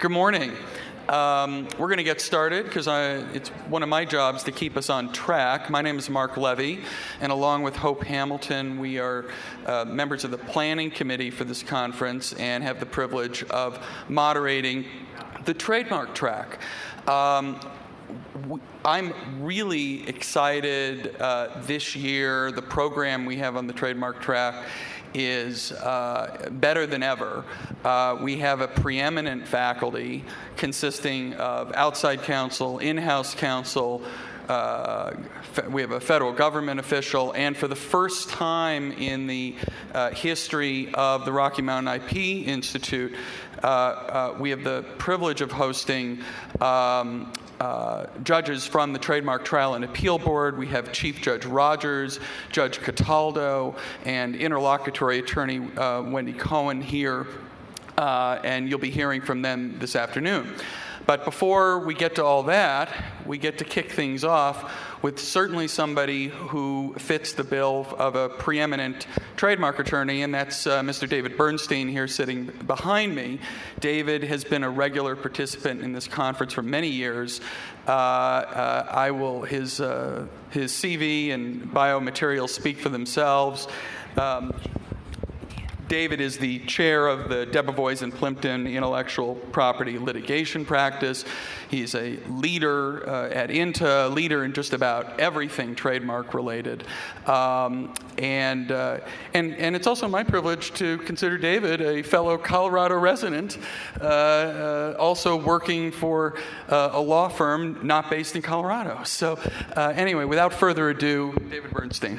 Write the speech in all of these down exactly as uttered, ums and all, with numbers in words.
Good morning. Um, we're going to get started because it's one of my jobs to keep us on track. My name is Mark Levy, and along with Hope Hamilton, we are uh, members of the planning committee for this conference and have the privilege of moderating the trademark track. Um, I'm really excited uh, this year. The program we have on the trademark track is uh, better than ever. Uh, we have a preeminent faculty consisting of outside counsel, in-house counsel, uh, we have a federal government official, and for the first time in the uh, history of the Rocky Mountain I P Institute, uh, uh, we have the privilege of hosting um, Uh, judges from the Trademark Trial and Appeal Board. We have Chief Judge Rogers, Judge Cataldo, and interlocutory attorney uh, Wendy Cohen here, uh, and you'll be hearing from them this afternoon. But before we get to all that, we get to kick things off with certainly somebody who fits the bill of a preeminent trademark attorney, and that's uh, Mister David Bernstein here sitting behind me. David has been a regular participant in this conference for many years. Uh, uh, I will, his, uh, his C V and biomaterials speak for themselves. Um, David is the chair of the Debevoise and Plimpton Intellectual Property Litigation Practice. He's a leader uh, at INTA, leader in just about everything trademark related. Um, and, uh, and, and it's also my privilege to consider David a fellow Colorado resident, uh, uh, also working for uh, a law firm not based in Colorado. So uh, anyway, without further ado, David Bernstein.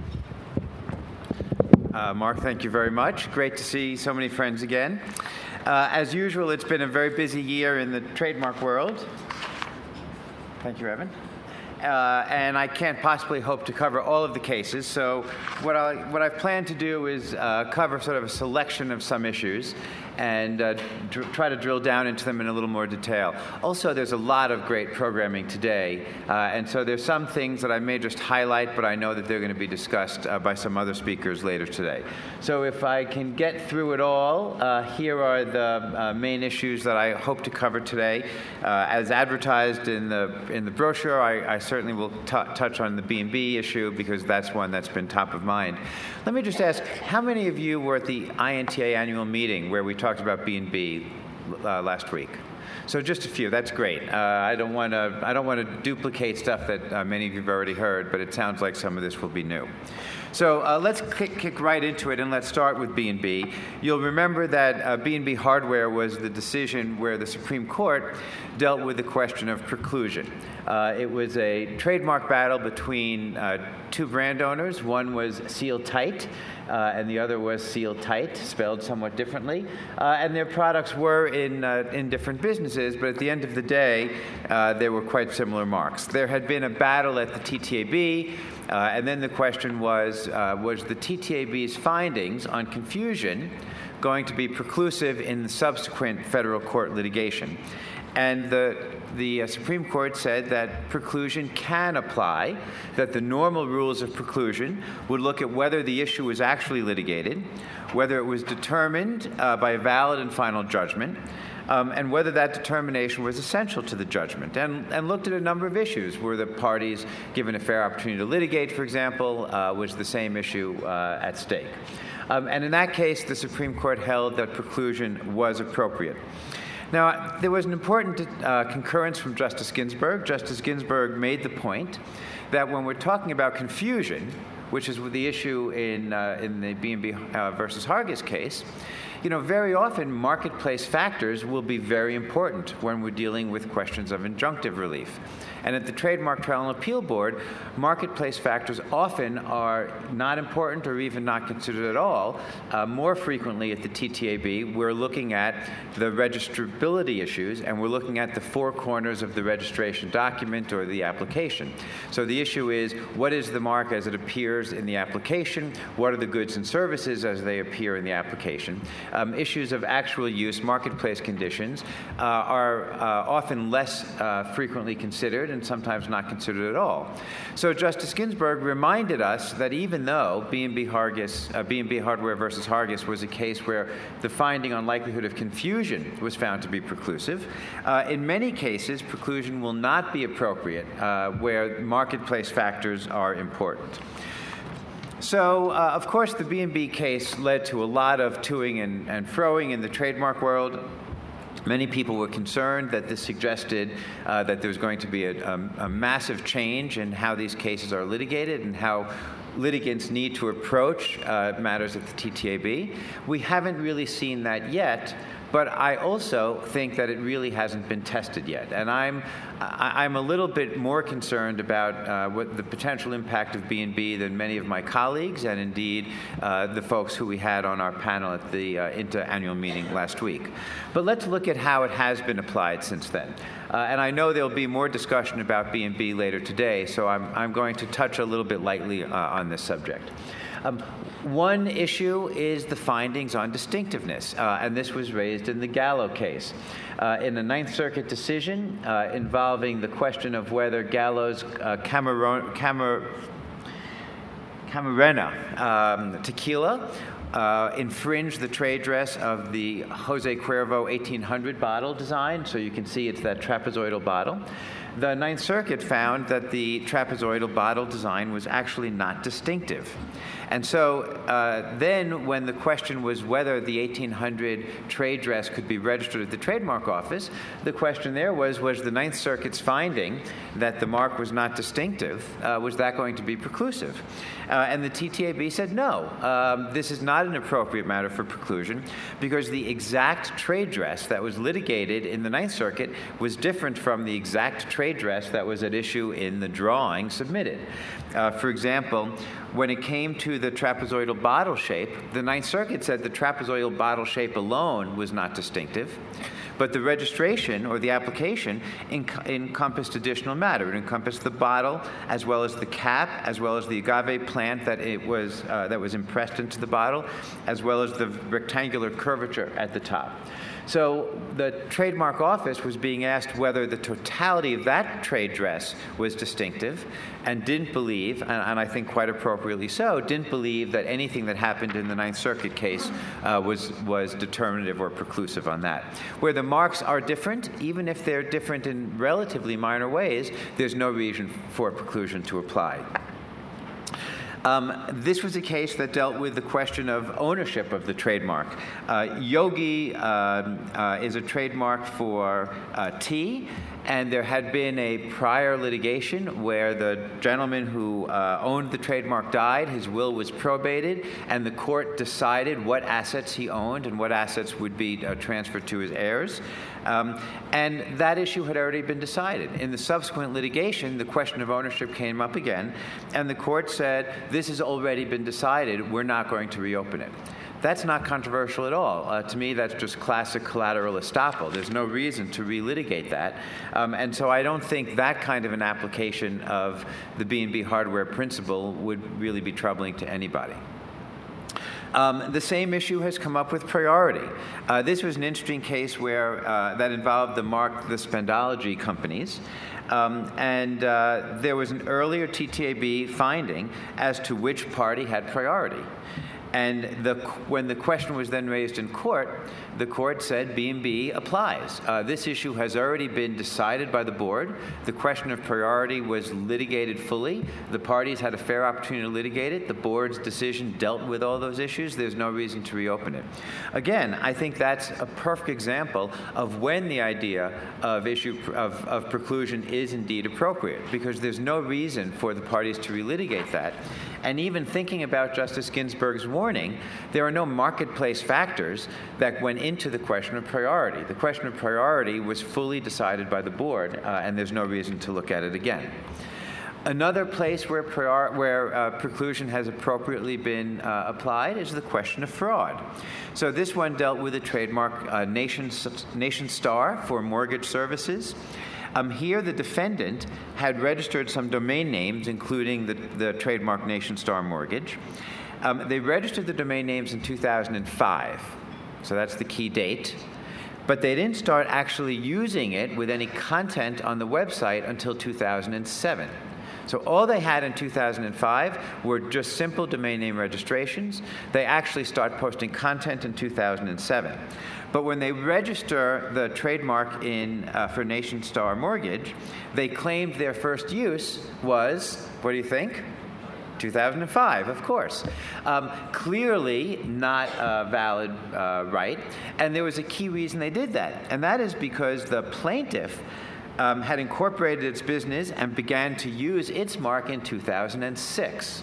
Uh, Mark, thank you very much. Great to see so many friends again. Uh, as usual, it's been a very busy year in the trademark world. Thank you, Evan. Uh, and I can't possibly hope to cover all of the cases, so what, I, what I've planned to do is uh, cover sort of a selection of some issues and uh, dr- try to drill down into them in a little more detail. Also, there's a lot of great programming today, uh, and so there's some things that I may just highlight, but I know that they're going to be discussed uh, by some other speakers later today. So if I can get through it all, uh, here are the uh, main issues that I hope to cover today. Uh, as advertised in the in the brochure, I, I certainly will t- touch on the B and B issue because that's one that's been top of mind. Let me just ask, how many of you were at the I N T A annual meeting where we talked about B and B uh, last week? So just a few. That's great. Uh, I don't want to. I don't want to duplicate stuff that uh, many of you've already heard, but it sounds like some of this will be new. So uh, let's kick, kick right into it, and let's start with B and B. You'll remember that uh, B and B Hardware was the decision where the Supreme Court dealt with the question of preclusion. Uh, it was a trademark battle between uh, two brand owners. One was Seal Tight, uh, and the other was Seal Tight, spelled somewhat differently. Uh, and their products were in uh, in different businesses, but at the end of the day, uh, they were quite similar marks. There had been a battle at the T T A B. Uh, and then the question was, uh, was the T T A B's findings on confusion going to be preclusive in the subsequent federal court litigation? And the, the uh, Supreme Court said that preclusion can apply, that the normal rules of preclusion would look at whether the issue was actually litigated, whether it was determined uh, by a valid and final judgment, Um, and whether that determination was essential to the judgment, and, and looked at a number of issues. Were the parties given a fair opportunity to litigate, for example? Uh, was the same issue uh, at stake? Um, and in that case, the Supreme Court held that preclusion was appropriate. Now, there was an important uh, concurrence from Justice Ginsburg. Justice Ginsburg made the point that when we're talking about confusion, which is the issue in, uh, in the B and B uh, versus Hargis case, you know, very often marketplace factors will be very important when we're dealing with questions of injunctive relief. And at the Trademark Trial and Appeal Board, marketplace factors often are not important or even not considered at all. Uh, more frequently at the T T A B, we're looking at the registrability issues, and we're looking at the four corners of the registration document or the application. So the issue is, what is the mark as it appears in the application? What are the goods and services as they appear in the application? um, issues of actual use, marketplace conditions, uh, are uh, often less uh, frequently considered and sometimes not considered at all. So Justice Ginsburg reminded us that even though B and B Hargis, uh, B and B Hardware versus Hargis was a case where the finding on likelihood of confusion was found to be preclusive, uh, in many cases preclusion will not be appropriate uh, where marketplace factors are important. So, uh, of course, the B and B case led to a lot of toing and, and froing in the trademark world. Many people were concerned that this suggested uh, that there was going to be a, a, a massive change in how these cases are litigated and how litigants need to approach uh, matters at the T T A B. We haven't really seen that yet, but I also think that it really hasn't been tested yet. And I'm, I'm a little bit more concerned about uh, what the potential impact of B and B than many of my colleagues, and indeed uh, the folks who we had on our panel at the uh, INTA annual meeting last week. But let's look at how it has been applied since then. Uh, and I know there'll be more discussion about B and B later today, so I'm, I'm going to touch a little bit lightly uh, on this subject. Um, one issue is the findings on distinctiveness, uh, and this was raised in the Gallo case. Uh, in the Ninth Circuit decision uh, involving the question of whether Gallo's uh, Cameron, Camer, Camarena um, tequila Uh, infringed the trade dress of the Jose Cuervo eighteen hundred bottle design, so you can see it's that trapezoidal bottle. The Ninth Circuit found that the trapezoidal bottle design was actually not distinctive. And so uh, then when the question was whether the eighteen hundred trade dress could be registered at the trademark office, the question there was, was the Ninth Circuit's finding that the mark was not distinctive, uh, was that going to be preclusive? Uh, and the T T A B said no, um, this is not an appropriate matter for preclusion because the exact trade dress that was litigated in the Ninth Circuit was different from the exact trade dress that was at issue in the drawing submitted. Uh, for example, when it came to the trapezoidal bottle shape, the Ninth Circuit said the trapezoidal bottle shape alone was not distinctive, but the registration or the application enc- encompassed additional matter. It encompassed the bottle as well as the cap, as well as the agave plant that it was uh, that was impressed into the bottle, as well as the rectangular curvature at the top. So the trademark office was being asked whether the totality of that trade dress was distinctive, and didn't believe, and, and I think quite appropriately so, didn't believe that anything that happened in the Ninth Circuit case uh, was, was determinative or preclusive on that. Where the marks are different, even if they're different in relatively minor ways, there's no reason for preclusion to apply. Um, this was a case that dealt with the question of ownership of the trademark. Uh, Yogi uh, uh, is a trademark for uh, tea, and there had been a prior litigation where the gentleman who uh, owned the trademark died, his will was probated, and the court decided what assets he owned and what assets would be uh, transferred to his heirs. Um, and that issue had already been decided. In the subsequent litigation, the question of ownership came up again, and the court said, this has already been decided, we're not going to reopen it. That's not controversial at all. Uh, to me, that's just classic collateral estoppel. There's no reason to relitigate that. Um, and so I don't think that kind of an application of the B and B hardware principle would really be troubling to anybody. Um, the same issue has come up with priority. Uh, this was an interesting case where uh, that involved the Mark the Spendology companies. Um, and uh, there was an earlier T T A B finding as to which party had priority. And the, when the question was then raised in court, the court said B and B applies. Uh, this issue has already been decided by the board. The question of priority was litigated fully. The parties had a fair opportunity to litigate it. The board's decision dealt with all those issues. There's no reason to reopen it. Again, I think that's a perfect example of when the idea of issue of, of preclusion is indeed appropriate, because there's no reason for the parties to relitigate that. And even thinking about Justice Ginsburg's warning, there are no marketplace factors that went into the question of priority. The question of priority was fully decided by the board, uh, and there's no reason to look at it again. Another place where, prior, where uh, preclusion has appropriately been uh, applied is the question of fraud. So this one dealt with a trademark, uh, Nation, Nation Star for mortgage services. Um, here, the defendant had registered some domain names, including the, the trademark Nation Star Mortgage. Um, they registered the domain names in two thousand five. So that's the key date. But they didn't start actually using it with any content on the website until two thousand seven. So all they had in two thousand five were just simple domain name registrations. They actually start posting content in two thousand seven. But when they register the trademark in uh, for NationStar Mortgage, they claimed their first use was, what do you think? two thousand five, of course. Um, clearly not a valid uh, right, and there was a key reason they did that, and that is because the plaintiff um, had incorporated its business and began to use its mark in two thousand six.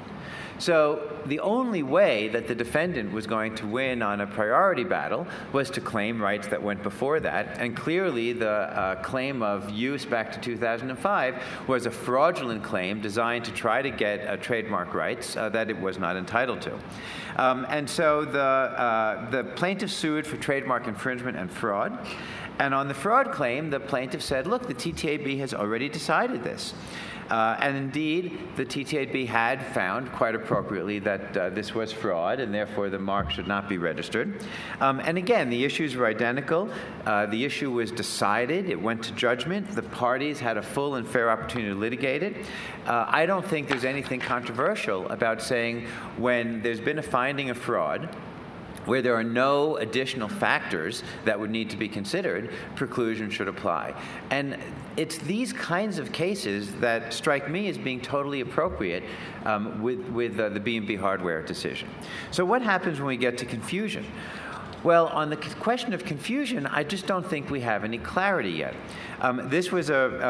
So the only way that the defendant was going to win on a priority battle was to claim rights that went before that, and clearly the uh, claim of use back to two thousand five was a fraudulent claim designed to try to get uh, trademark rights uh, that it was not entitled to. Um, and so the, uh, the plaintiff sued for trademark infringement and fraud. And on the fraud claim, the plaintiff said, look, the T T A B has already decided this. Uh, and indeed, the T T A B had found, quite appropriately, that uh, this was fraud, and therefore the mark should not be registered. Um, and again, the issues were identical. Uh, the issue was decided. It went to judgment. The parties had a full and fair opportunity to litigate it. Uh, I don't think there's anything controversial about saying when there's been a finding of fraud, where there are no additional factors that would need to be considered, preclusion should apply. And it's these kinds of cases that strike me as being totally appropriate um, with, with uh, the B and B Hardware decision. So what happens when we get to confusion? Well, on the question of confusion, I just don't think we have any clarity yet. Um, this was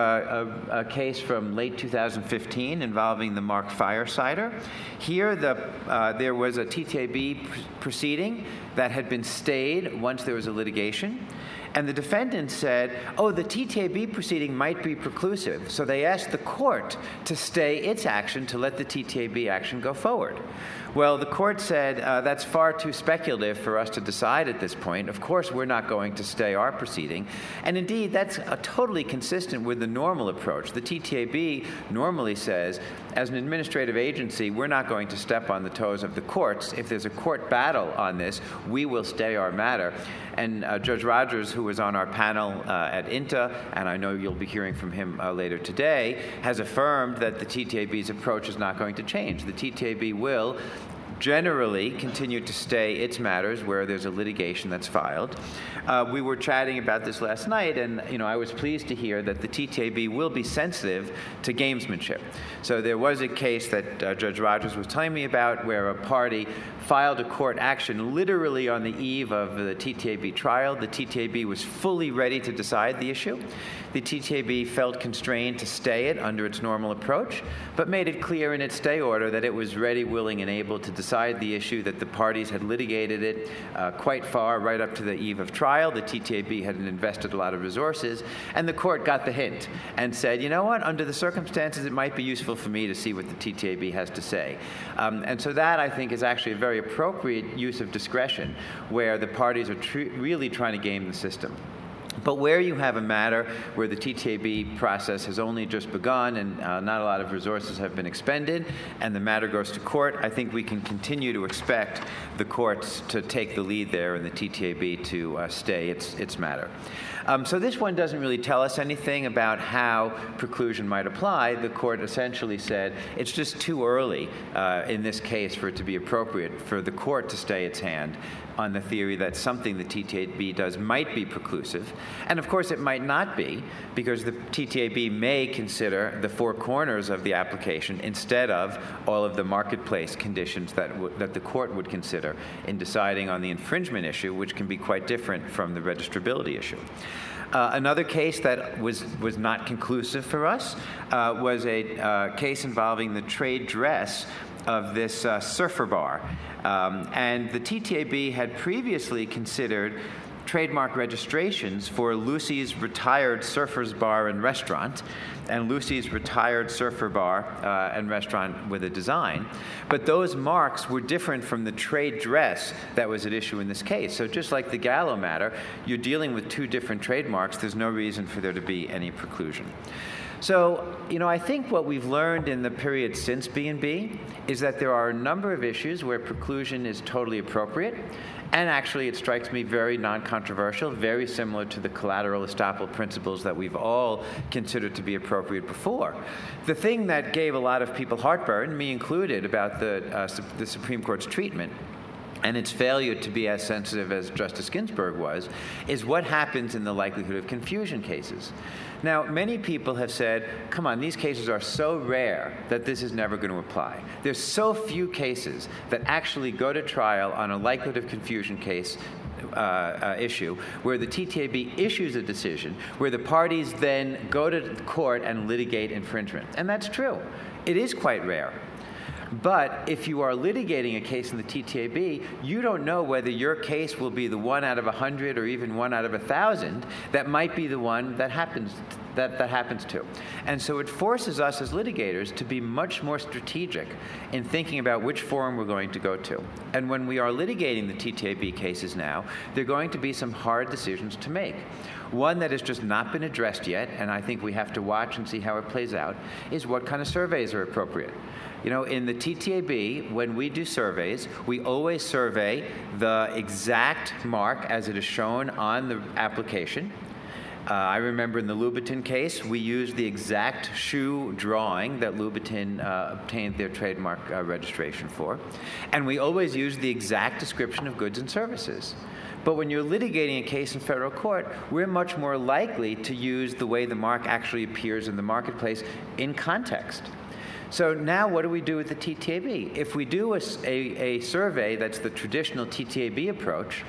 a, a, a case from late two thousand fifteen involving the mark Firesider. Here, the, uh, there was a T T A B pr proceeding that had been stayed once there was a litigation. And the defendant said, oh, the T T A B proceeding might be preclusive. So they asked the court to stay its action to let the T T A B action go forward. Well, the court said, uh, that's far too speculative for us to decide at this point. Of course, we're not going to stay our proceeding. And indeed, that's uh, totally consistent with the normal approach. The T T A B normally says, as an administrative agency, we're not going to step on the toes of the courts. If there's a court battle on this, we will stay our matter. And uh, Judge Rogers, who was on our panel uh, at INTA, and I know you'll be hearing from him uh, later today, has affirmed that the T T A B's approach is not going to change. The T T A B will generally continue to stay its matters where there's a litigation that's filed. Uh, we were chatting about this last night, and you know, I was pleased to hear that the T T A B will be sensitive to gamesmanship. So there was a case that uh, Judge Rogers was telling me about where a party filed a court action literally on the eve of the T T A B trial. The T T A B was fully ready to decide the issue. The T T A B felt constrained to stay it under its normal approach, but made it clear in its stay order that it was ready, willing, and able to decide the issue, that the parties had litigated it uh, quite far, right up to the eve of trial. The T T A B had invested a lot of resources, and the court got the hint and said, you know what, under the circumstances, it might be useful for me to see what the T T A B has to say. Um, and so that, I think, is actually a very appropriate use of discretion, where the parties are tr really trying to game the system. But where you have a matter where the T T A B process has only just begun and uh, not a lot of resources have been expended, and the matter goes to court, I think we can continue to expect the courts to take the lead there and the T T A B to uh, stay its, its matter. Um, so this one doesn't really tell us anything about how preclusion might apply. The court essentially said it's just too early uh, in this case for it to be appropriate for the court to stay its hand on the theory that something the T T A B does might be preclusive. And of course it might not be, because the T T A B may consider the four corners of the application instead of all of the marketplace conditions that, that the court would consider in deciding on the infringement issue, which can be quite different from the registrability issue. Uh, another case that was, was not conclusive for us uh, was a uh, case involving the trade dress of this uh, surfer bar. Um, and the T T A B had previously considered trademark registrations for Lucy's Retired Surfers Bar and Restaurant and Lucy's Retired Surfer Bar uh, and Restaurant with a design. But those marks were different from the trade dress that was at issue in this case. So just like the Gallo matter, you're dealing with two different trademarks. There's no reason for there to be any preclusion. So, you know, I think what we've learned in the period since B and B is that there are a number of issues where preclusion is totally appropriate, And actually, it strikes me very non-controversial, very similar to the collateral estoppel principles that we've all considered to be appropriate before. The thing that gave a lot of people heartburn, me included, about the, uh, the Supreme Court's treatment and its failure to be as sensitive as Justice Ginsburg was, is what happens in the likelihood of confusion cases. Now, many people have said, come on, these cases are so rare that this is never going to apply. There's so few cases that actually go to trial on a likelihood of confusion case Uh, uh, issue, where the T T A B issues a decision, where the parties then go to court and litigate infringement. And that's true. It is quite rare. But if you are litigating a case in the T T A B, you don't know whether your case will be the one out of a hundred or even one out of a thousand that might be the one that happens that, that happens to. And so it forces us as litigators to be much more strategic in thinking about which forum we're going to go to. And when we are litigating the T T A B cases now, there are going to be some hard decisions to make. One that has just not been addressed yet, and I think we have to watch and see how it plays out, is what kind of surveys are appropriate. You know, in the T T A B, when we do surveys, we always survey the exact mark as it is shown on the application. Uh, I remember in the Louboutin case, we used the exact shoe drawing that Louboutin uh, obtained their trademark uh, registration for. And we always use the exact description of goods and services. But when you're litigating a case in federal court, we're much more likely to use the way the mark actually appears in the marketplace in context. So now what do we do with the T T A B? If we do a, a, a survey that's the traditional T T A B approach,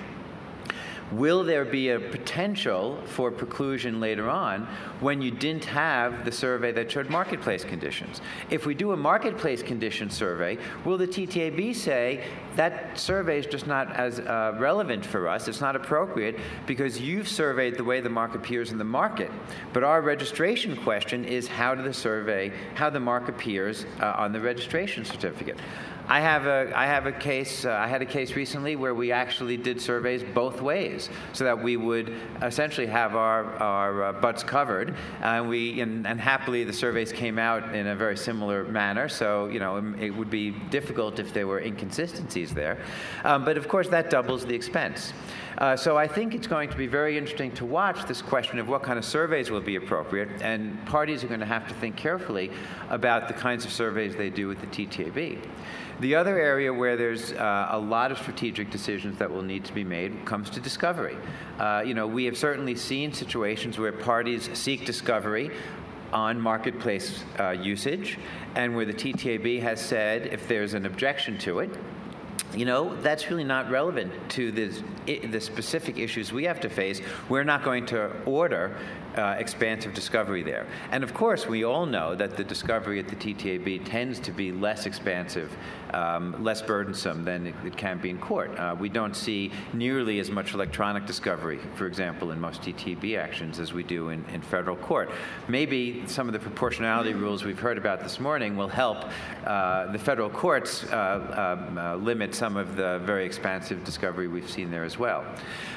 will there be a potential for preclusion later on when you didn't have the survey that showed marketplace conditions? If we do a marketplace condition survey, will the T T A B say that survey is just not as uh, relevant for us, it's not appropriate because you've surveyed the way the mark appears in the market, but our registration question is how do the survey, how the mark appears uh, on the registration certificate? I have a I have a case. Uh, I had a case recently where we actually did surveys both ways, so that we would essentially have our our uh, butts covered, and we and, and happily the surveys came out in a very similar manner. So you know it, it would be difficult if there were inconsistencies there, um, but of course that doubles the expense. Uh, so I think it's going to be very interesting to watch this question of what kind of surveys will be appropriate, and parties are going to have to think carefully about the kinds of surveys they do with the T T A B. The other area where there's uh, a lot of strategic decisions that will need to be made comes to discovery. Uh, you know, we have certainly seen situations where parties seek discovery on marketplace uh, usage, and where the T T A B has said if there's an objection to it, you know, that's really not relevant to this, I, the specific issues we have to face. We're not going to order uh, expansive discovery there. And of course, we all know that the discovery at the T T A B tends to be less expansive, um, less burdensome than it, it can be in court. Uh, we don't see nearly as much electronic discovery, for example, in most T T A B actions as we do in, in federal court. Maybe some of the proportionality rules we've heard about this morning will help uh, the federal courts uh, um, uh, limit some of the very expansive discovery we've seen there as well.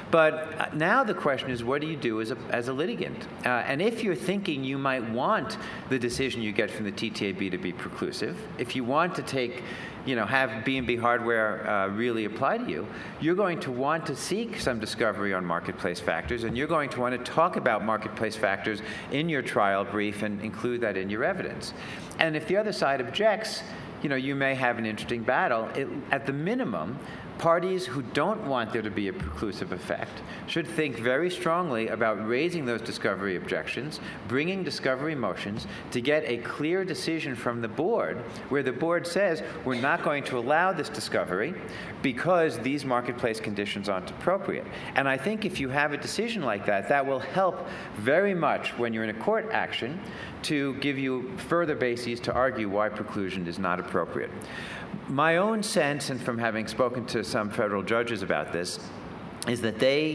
But now the question is, what do you do as a, as a litigant? Uh, and if you're thinking you might want the decision you get from the T T A B to be preclusive, if you want to take, you know, have B and B hardware uh, really apply to you, you're going to want to seek some discovery on marketplace factors, and you're going to want to talk about marketplace factors in your trial brief and include that in your evidence. And if the other side objects, you know, you may have an interesting battle. It, at the minimum, parties who don't want there to be a preclusive effect should think very strongly about raising those discovery objections, bringing discovery motions to get a clear decision from the board where the board says we're not going to allow this discovery because these marketplace conditions aren't appropriate. And I think if you have a decision like that, that will help very much when you're in a court action to give you further bases to argue why preclusion is not appropriate. My own sense, and from having spoken to some federal judges about this, is that they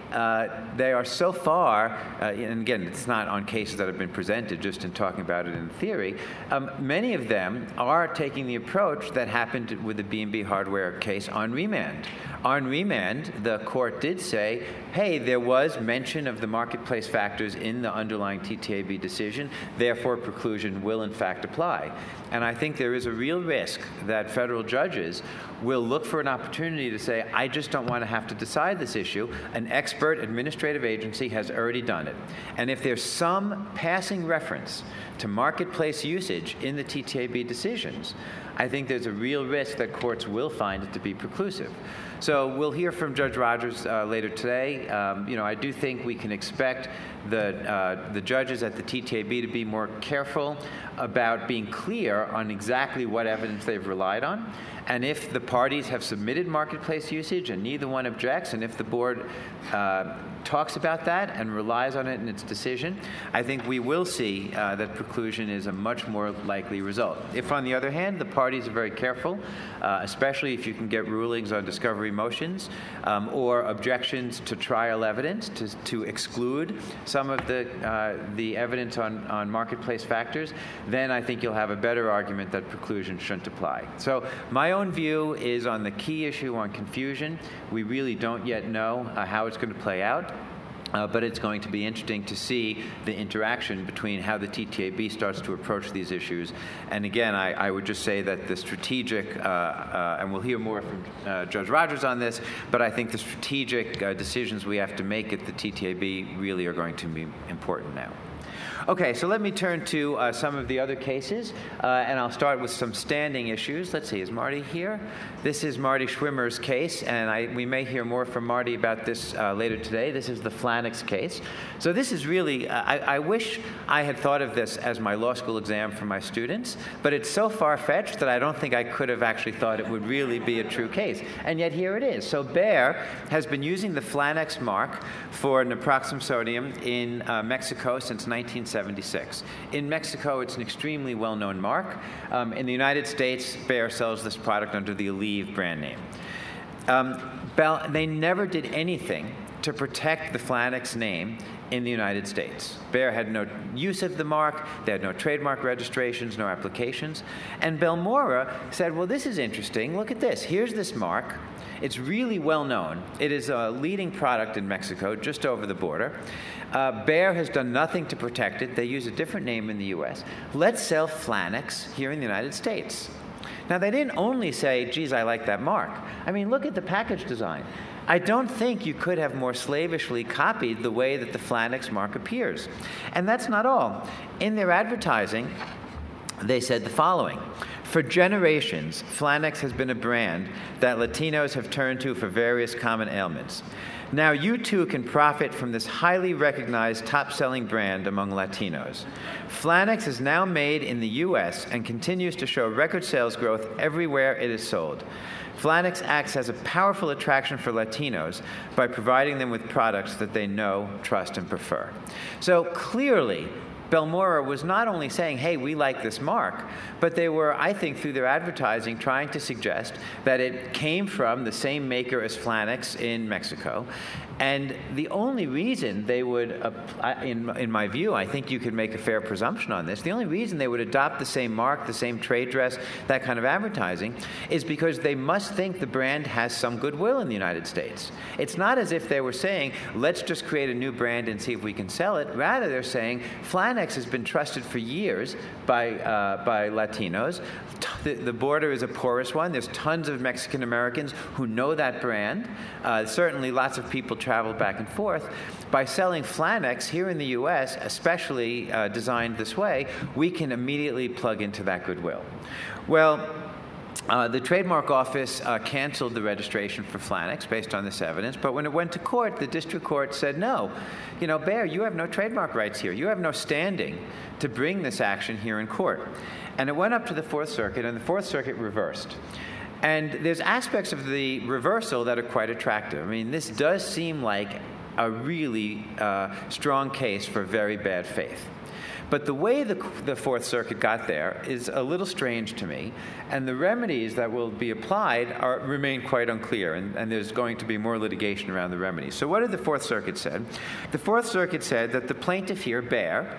uh, they are so far, uh, and again, it's not on cases that have been presented, just in talking about it in theory, um, many of them are taking the approach that happened with the B and B Hardware case on remand. On remand, the court did say, hey, there was mention of the marketplace factors in the underlying T T A B decision, therefore preclusion will in fact apply. And I think there is a real risk that federal judges will look for an opportunity to say, I just don't want to have to decide this issue. An expert administrative agency has already done it. And if there's some passing reference to marketplace usage in the T T A B decisions, I think there's a real risk that courts will find it to be preclusive. So we'll hear from Judge Rogers uh, later today. Um, you know, I do think we can expect the, uh, the judges at the T T A B to be more careful about being clear on exactly what evidence they've relied on. And if the parties have submitted marketplace usage and neither one objects, and if the board uh, talks about that and relies on it in its decision, I think we will see uh, that preclusion is a much more likely result. If, on the other hand, the parties are very careful, uh, especially if you can get rulings on discovery motions um, or objections to trial evidence to, to exclude some of the, uh, the evidence on, on marketplace factors, then I think you'll have a better argument that preclusion shouldn't apply. So my own view is on the key issue on confusion. We really don't yet know uh, how it's going to play out. Uh, but it's going to be interesting to see the interaction between how the T T A B starts to approach these issues. And again, I, I would just say that the strategic, uh, uh, and we'll hear more from uh, Judge Rogers on this, but I think the strategic uh, decisions we have to make at the T T A B really are going to be important now. Okay, so let me turn to uh, some of the other cases, uh, and I'll start with some standing issues. Let's see, is Marty here? This is Marty Schwimmer's case, and I, we may hear more from Marty about this uh, later today. This is the Flannex case. So this is really, uh, I, I wish I had thought of this as my law school exam for my students, but it's so far-fetched that I don't think I could have actually thought it would really be a true case. And yet here it is. So Bayer has been using the Flannex mark for naproxen sodium in uh, Mexico since nineteen seventy-six. In Mexico, it's an extremely well-known mark. Um, in the United States, Bayer sells this product under the Aleve brand name. Um, Bell, they never did anything to protect the Flannex name in the United States. Bayer had no use of the mark, they had no trademark registrations, no applications. And Belmora said, well, this is interesting. Look at this. Here's this mark. It's really well known. It is a leading product in Mexico, just over the border. Uh, Bayer has done nothing to protect it. They use a different name in the U S. Let's sell Flannex here in the United States. Now, they didn't only say, geez, I like that mark. I mean, look at the package design. I don't think you could have more slavishly copied the way that the Flannex mark appears. And that's not all. In their advertising, they said the following. For generations, Flannex has been a brand that Latinos have turned to for various common ailments. Now you too can profit from this highly recognized top-selling brand among Latinos. Flannex is now made in the U S and continues to show record sales growth everywhere it is sold. Flannex acts as a powerful attraction for Latinos by providing them with products that they know, trust, and prefer. So clearly, Belmora was not only saying, hey, we like this mark, but they were, I think, through their advertising, trying to suggest that it came from the same maker as Flannex in Mexico. And the only reason they would, uh, in, in my view, I think you could make a fair presumption on this, the only reason they would adopt the same mark, the same trade dress, that kind of advertising, is because they must think the brand has some goodwill in the United States. It's not as if they were saying, let's just create a new brand and see if we can sell it. Rather, they're saying, Flannex has been trusted for years by, uh, by Latinos. The, the border is a porous one. There's tons of Mexican Americans who know that brand. Uh, certainly lots of people travel back and forth. By selling Flannex here in the U S, especially uh, designed this way, we can immediately plug into that goodwill. Well, Uh, the trademark office uh, canceled the registration for Flannex based on this evidence, but when it went to court, the district court said, no, you know, Bayer, you have no trademark rights here. You have no standing to bring this action here in court. And it went up to the Fourth Circuit, and the Fourth Circuit reversed. And there's aspects of the reversal that are quite attractive. I mean, this does seem like a really uh, strong case for very bad faith. But the way the, the Fourth Circuit got there is a little strange to me, and the remedies that will be applied are, remain quite unclear, and, and there's going to be more litigation around the remedies. So what did the Fourth Circuit say? The Fourth Circuit said that the plaintiff here, Bayer,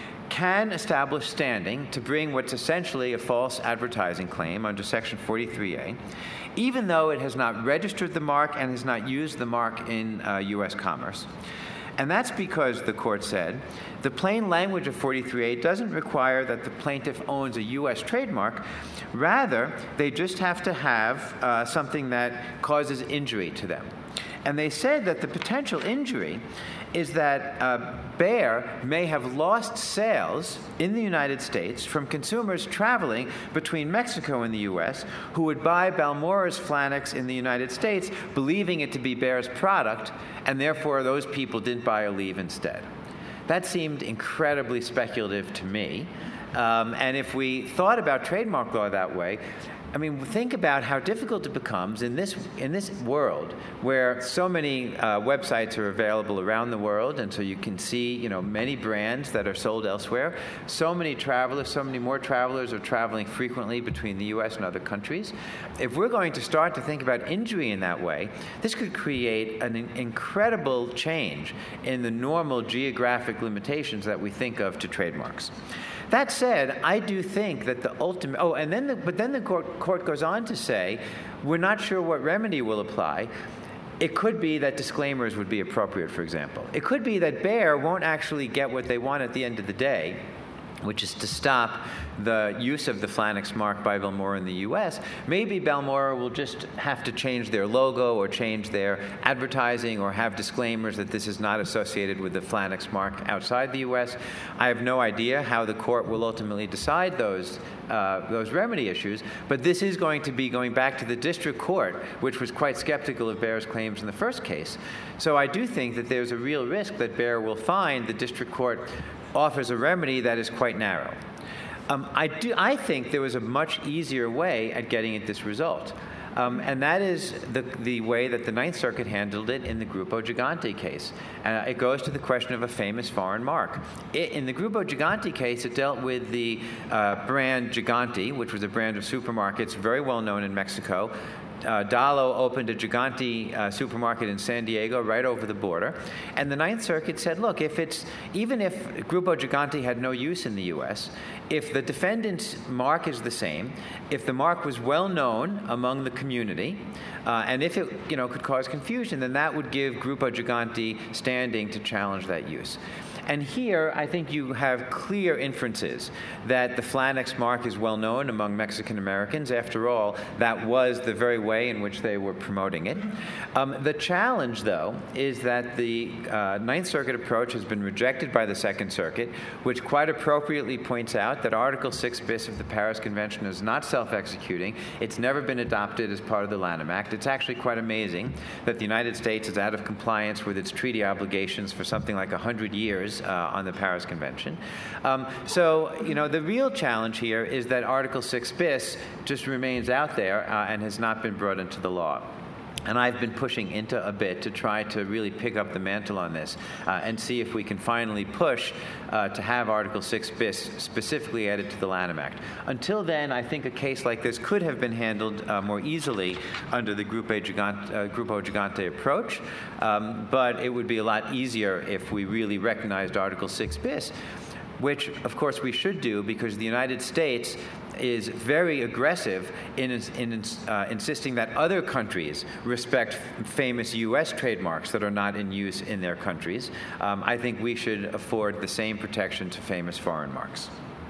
can establish standing to bring what's essentially a false advertising claim under Section forty-three A, even though it has not registered the mark and has not used the mark in uh, U S commerce. And that's because, the court said, the plain language of forty-three A doesn't require that the plaintiff owns a U S trademark. Rather, they just have to have uh, something that causes injury to them. And they said that the potential injury is that uh, Bayer may have lost sales in the United States from consumers traveling between Mexico and the U S who would buy Balmora's Flannix in the United States, believing it to be Bayer's product, and therefore those people didn't buy or leave instead. That seemed incredibly speculative to me. Um, and if we thought about trademark law that way, I mean, think about how difficult it becomes in this in this world where so many uh, websites are available around the world, and so you can see, you know, many brands that are sold elsewhere. So many travelers, so many more travelers are traveling frequently between the U S and other countries. If we're going to start to think about injury in that way, this could create an in- incredible change in the normal geographic limitations that we think of to trademarks. That said, I do think that the ultimate, oh, and then the, but then the court, court goes on to say, we're not sure what remedy will apply. It could be that disclaimers would be appropriate, for example. It could be that Bayer won't actually get what they want at the end of the day, which is to stop the use of the Flannix mark by Balmora in the U S. Maybe Balmora will just have to change their logo or change their advertising or have disclaimers that this is not associated with the Flannix mark outside the U S. I have no idea how the court will ultimately decide those uh, those remedy issues, but this is going to be going back to the district court, which was quite skeptical of Bayer's claims in the first case. So I do think that there's a real risk that Bayer will find the district court offers a remedy that is quite narrow. Um, I, do, I think there was a much easier way at getting at this result, um, and that is the, the way that the Ninth Circuit handled it in the Grupo Gigante case. Uh, it goes to the question of a famous foreign mark. It, in the Grupo Gigante case, it dealt with the uh, brand Gigante, which was a brand of supermarkets very well known in Mexico. Uh, Dalo opened a Gigante uh, supermarket in San Diego right over the border. And the Ninth Circuit said, look, if it's, even if Grupo Gigante had no use in the U S, if the defendant's mark is the same, if the mark was well known among the community, uh, and if it, you know, could cause confusion, then that would give Grupo Gigante standing to challenge that use. And here, I think you have clear inferences that the Flannix mark is well known among Mexican Americans. After all, that was the very way in which they were promoting it. Um, the challenge, though, is that the uh, Ninth Circuit approach has been rejected by the Second Circuit, which quite appropriately points out that Article six bis of the Paris Convention is not self-executing. It's never been adopted as part of the Lanham Act. It's actually quite amazing that the United States is out of compliance with its treaty obligations for something like one hundred years Uh, on the Paris Convention. Um, so, you know, the real challenge here is that Article six bis just remains out there uh, and has not been brought into the law. And I've been pushing INTA a bit to try to really pick up the mantle on this uh, and see if we can finally push uh, to have Article six bis specifically added to the Lanham Act. Until then, I think a case like this could have been handled uh, more easily under the Grupo Gigante, uh, Grupo Gigante approach, um, but it would be a lot easier if we really recognized Article six bis, which, of course, we should do because the United States is very aggressive in, in uh, insisting that other countries respect f- famous U S trademarks that are not in use in their countries. Um, I think we should afford the same protection to famous foreign marks.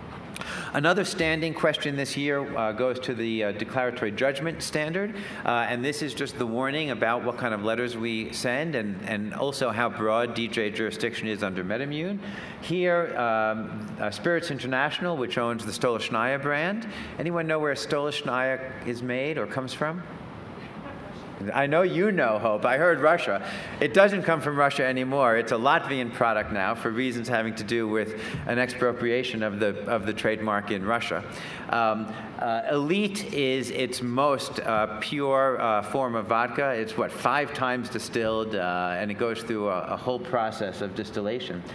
Another standing question this year uh, goes to the uh, declaratory judgment standard, uh, and this is just the warning about what kind of letters we send and, and also how broad D J jurisdiction is under MedImmune. Here, um, uh, Spirits International, which owns the Stolichnaya brand. Anyone know where Stolichnaya is made or comes from? I know you know, Hope. I heard Russia. It doesn't come from Russia anymore. It's a Latvian product now for reasons having to do with an expropriation of the of the trademark in Russia. Um, uh, Elite is its most uh, pure uh, form of vodka. It's, what, five times distilled, uh, and it goes through a, a whole process of distillation.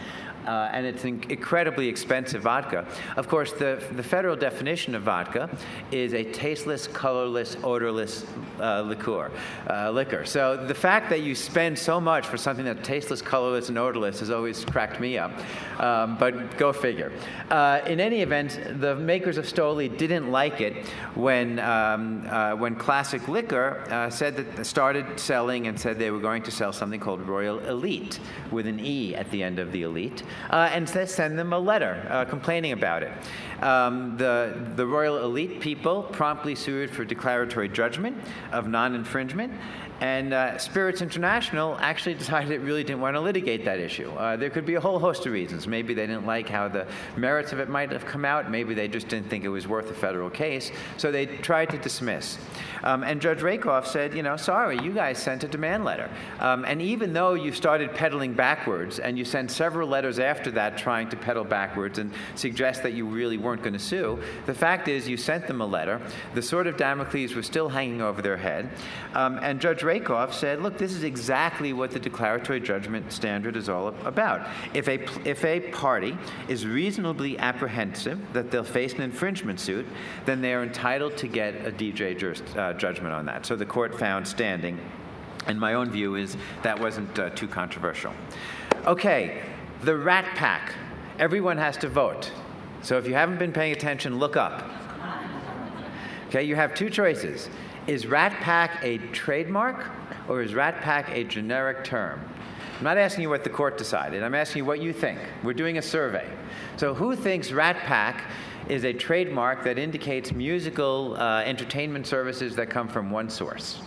uh, and it's an incredibly expensive vodka. Of course, the, the federal definition of vodka is a tasteless, colorless, odorless uh, liqueur, uh, liquor. So the fact that you spend so much for something that's tasteless, colorless, and odorless has always cracked me up, um, but go figure. Uh, in any event, the makers of Stoli didn't like it when, um, uh, when Classic Liquor uh, said that started selling and said they were going to sell something called Royal Elite, with an E at the end of the Elite, uh, and said send them a letter uh, complaining about it. Um, the, the Royal Elite people promptly sued for declaratory judgment of non-infringement, and uh, Spirits International actually decided it really didn't want to litigate that issue. Uh, there could be a whole host of reasons. Maybe they didn't like how the merits of it might have come out. Maybe they just didn't think it was worth a federal case. So they tried to dismiss. Um, and Judge Rakoff said, you know, sorry, you guys sent a demand letter. Um, and even though you started pedaling backwards, and you sent several letters after that trying to pedal backwards and suggest that you really weren't going to sue, the fact is you sent them a letter. The sword of Damocles was still hanging over their head. Um, and Judge Rakoff said, look, this is exactly what the declaratory judgment standard is all about. If a, if a party is reasonably apprehensive that they'll face an infringement suit, then they are entitled to get a D J juris, uh, judgment on that. So the court found standing, and my own view is that wasn't uh, too controversial. Okay, the Rat Pack. Everyone has to vote. So if you haven't been paying attention, look up. Okay, you have two choices. Is Rat Pack a trademark, or is Rat Pack a generic term? I'm not asking you what the court decided. I'm asking you what you think. We're doing a survey. So who thinks Rat Pack is a trademark that indicates musical uh, entertainment services that come from one source?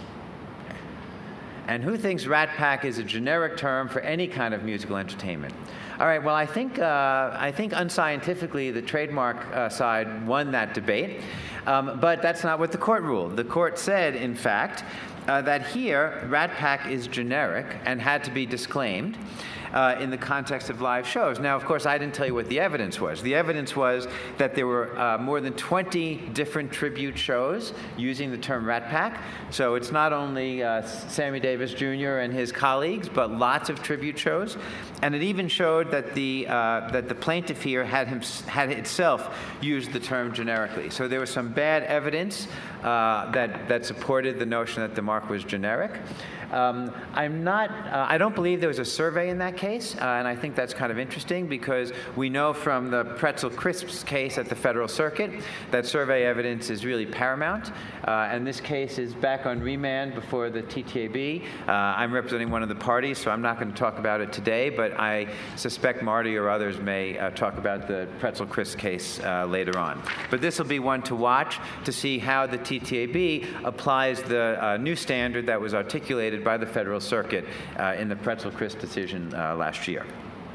And who thinks Rat Pack is a generic term for any kind of musical entertainment? All right, well, I think, uh, I think unscientifically the trademark uh, side won that debate, um, but that's not what the court ruled. The court said, in fact, uh, that here Rat Pack is generic and had to be disclaimed uh, in the context of live shows. Now, of course, I didn't tell you what the evidence was. The evidence was that there were uh, more than twenty different tribute shows using the term Rat Pack. So it's not only uh, Sammy Davis Junior and his colleagues, but lots of tribute shows. And it even showed that the, uh, that the plaintiff here had, him, had itself used the term generically. So there was some bad evidence uh, that, that supported the notion that the mark was generic. Um, I'm not, uh, I don't believe there was a survey in that case, uh, and I think that's kind of interesting because we know from the Pretzel Crisps case at the Federal Circuit that survey evidence is really paramount, uh, and this case is back on remand before the T T A B. Uh, I'm representing one of the parties, so I'm not going to talk about it today, but I suspect Marty or others may uh, talk about the Pretzel Crisps case uh, later on. But this will be one to watch to see how the T T A B applies the uh, new standard that was articulated by the Federal Circuit uh, in the Pretzel Crisp decision uh, last year.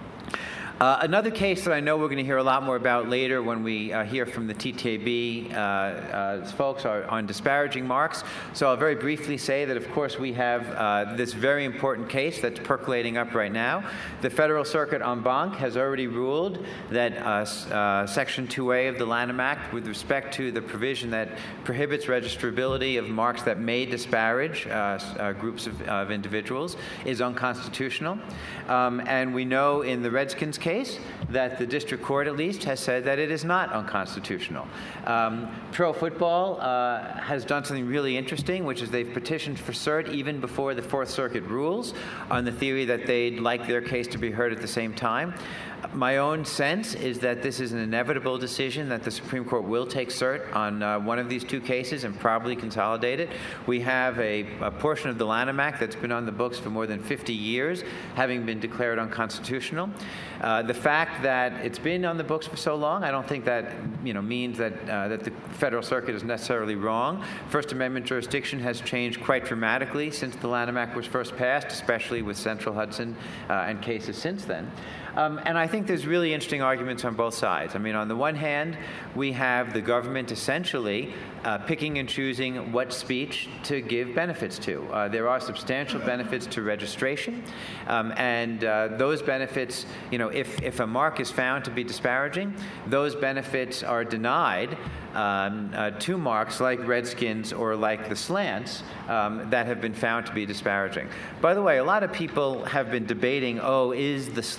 Uh, another case that I know we're going to hear a lot more about later when we uh, hear from the T T A B uh, uh, folks are on disparaging marks. So I'll very briefly say that, of course, we have uh, this very important case that's percolating up right now. The Federal Circuit en banc has already ruled that uh, uh, Section two A of the Lanham Act, with respect to the provision that prohibits registrability of marks that may disparage uh, uh, groups of, of individuals, is unconstitutional. Um, and we know in the Redskins case case that the district court at least has said that it is not unconstitutional. Um, Pro Football uh, has done something really interesting, which is they've petitioned for cert even before the Fourth Circuit rules on the theory that they'd like their case to be heard at the same time. My own sense is that this is an inevitable decision, that the Supreme Court will take cert on uh, one of these two cases and probably consolidate it. We have a, a portion of the Lanham Act that's been on the books for more than fifty years, having been declared unconstitutional. Uh, the fact that it's been on the books for so long, I don't think that you know means that uh, that the Federal Circuit is necessarily wrong. First Amendment jurisdiction has changed quite dramatically since the Lanham Act was first passed, especially with Central Hudson uh, and cases since then. Um, and I think there's really interesting arguments on both sides. I mean, on the one hand, we have the government essentially uh, picking and choosing what speech to give benefits to. Uh, there are substantial benefits to registration, um, and uh, those benefits, you know, if, if a mark is found to be disparaging, those benefits are denied Um, uh, to marks like Redskins or like the slants um, that have been found to be disparaging. By the way, a lot of people have been debating, oh, is the slants really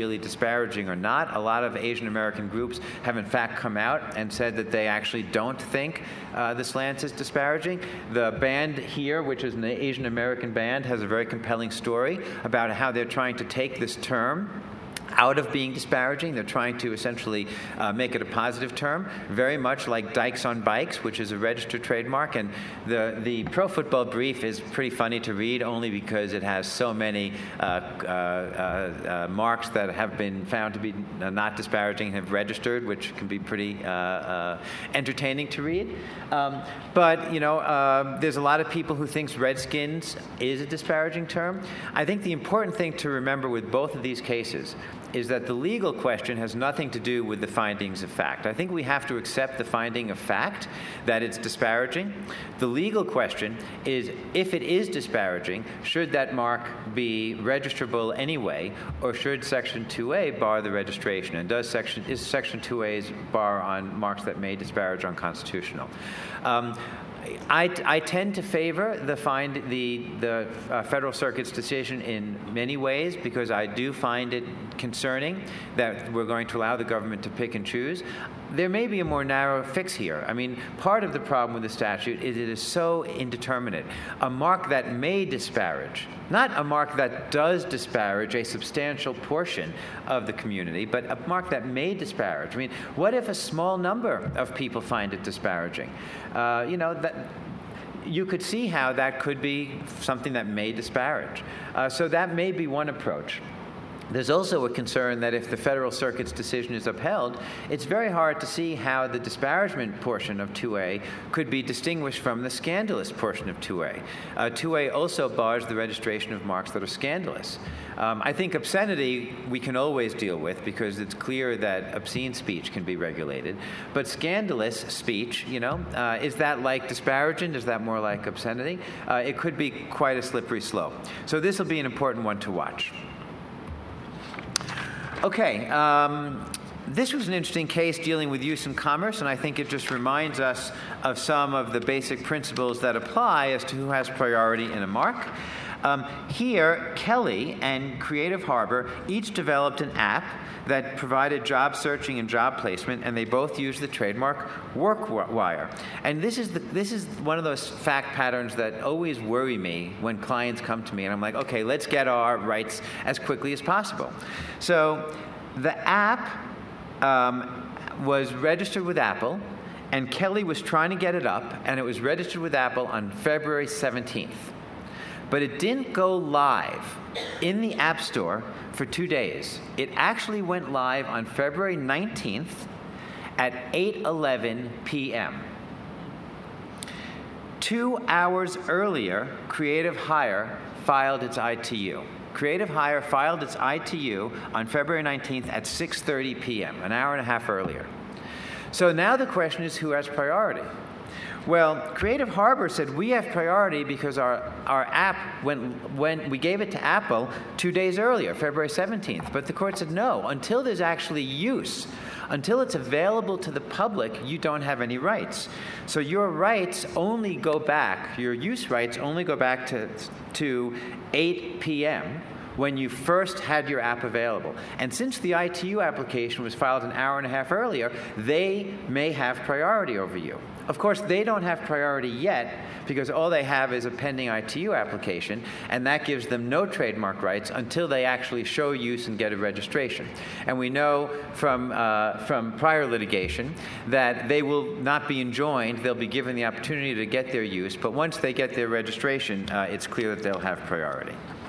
really disparaging or not. A lot of Asian American groups have in fact come out and said that they actually don't think uh, the slants is disparaging. The band here, which is an Asian American band, has a very compelling story about how they're trying to take this term out of being disparaging. They're trying to essentially uh, make it a positive term, very much like Dykes on Bikes, which is a registered trademark. And the, the Pro Football Brief is pretty funny to read, only because it has so many uh, uh, uh, uh, marks that have been found to be not disparaging and have registered, which can be pretty uh, uh, entertaining to read. Um, but, you know, uh, there's a lot of people who think Redskins is a disparaging term. I think the important thing to remember with both of these cases is that the legal question has nothing to do with the findings of fact. I think we have to accept the finding of fact that it's disparaging. The legal question is, if it is disparaging, should that mark be registrable anyway, or should Section two A bar the registration? And does section, is Section two A's bar on marks that may disparage unconstitutional? Um, I, I tend to favor the, find, the, the uh, Federal Circuit's decision in many ways, because I do find it concerning that we're going to allow the government to pick and choose. There may be a more narrow fix here. I mean, part of the problem with the statute is it is so indeterminate. A mark that may disparage, not a mark that does disparage a substantial portion of the community, but a mark that may disparage. I mean, what if a small number of people find it disparaging? Uh, you know, that you could see how that could be something that may disparage. Uh, so that may be one approach. There's also a concern that if the Federal Circuit's decision is upheld, it's very hard to see how the disparagement portion of two A could be distinguished from the scandalous portion of two A. Uh, two A also bars the registration of marks that are scandalous. Um, I think obscenity we can always deal with, because it's clear that obscene speech can be regulated. But scandalous speech, you know, uh, is that like disparaging? Is that more like obscenity? Uh, it could be quite a slippery slope. So this will be an important one to watch. Okay, um, this was an interesting case dealing with use in commerce, and I think it just reminds us of some of the basic principles that apply as to who has priority in a mark. Um, here, Kelly and Creative Harbor each developed an app that provided job searching and job placement, and they both used the trademark WorkWire. And this is the, this is one of those fact patterns that always worry me when clients come to me, and I'm like, okay, let's get our rights as quickly as possible. So the app um, was registered with Apple, and Kelly was trying to get it up, and it was registered with Apple on February seventeenth. But it didn't go live in the App Store for two days. It actually went live on February nineteenth at eight eleven p m Two hours earlier, Creative Hire filed its I T U. Creative Hire filed its I T U on February nineteenth at six thirty p m, an hour and a half earlier. So now the question is, who has priority? Well, Creative Harbor said we have priority because our, our app, when, when we gave it to Apple two days earlier, February seventeenth. But the court said no, until there's actually use, until it's available to the public, you don't have any rights. So your rights only go back, your use rights only go back to, to eight p m when you first had your app available. And since the I T U application was filed an hour and a half earlier, they may have priority over you. Of course, they don't have priority yet, because all they have is a pending I T U application, and that gives them no trademark rights until they actually show use and get a registration. And we know from, uh, from prior litigation that they will not be enjoined. They'll be given the opportunity to get their use, but once they get their registration, uh, it's clear that they'll have priority.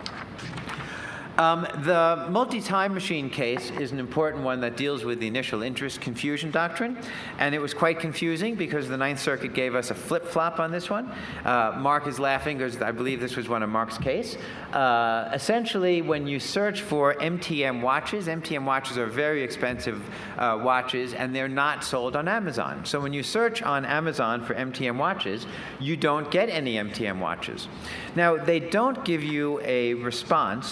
Um, the multi-time machine case is an important one that deals with the initial interest confusion doctrine, and it was quite confusing because the Ninth Circuit gave us a flip-flop on this one. Uh, Mark is laughing because I believe this was one of Mark's case. Uh, essentially, when you search for M T M watches, M T M watches are very expensive uh, watches, and they're not sold on Amazon. So when you search on Amazon for M T M watches, you don't get any M T M watches. Now, they don't give you a response